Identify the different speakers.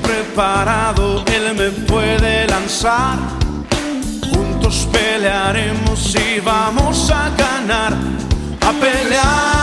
Speaker 1: preparado, él me puede lanzar. Juntos pelearemos y vamos a ganar, a pelear.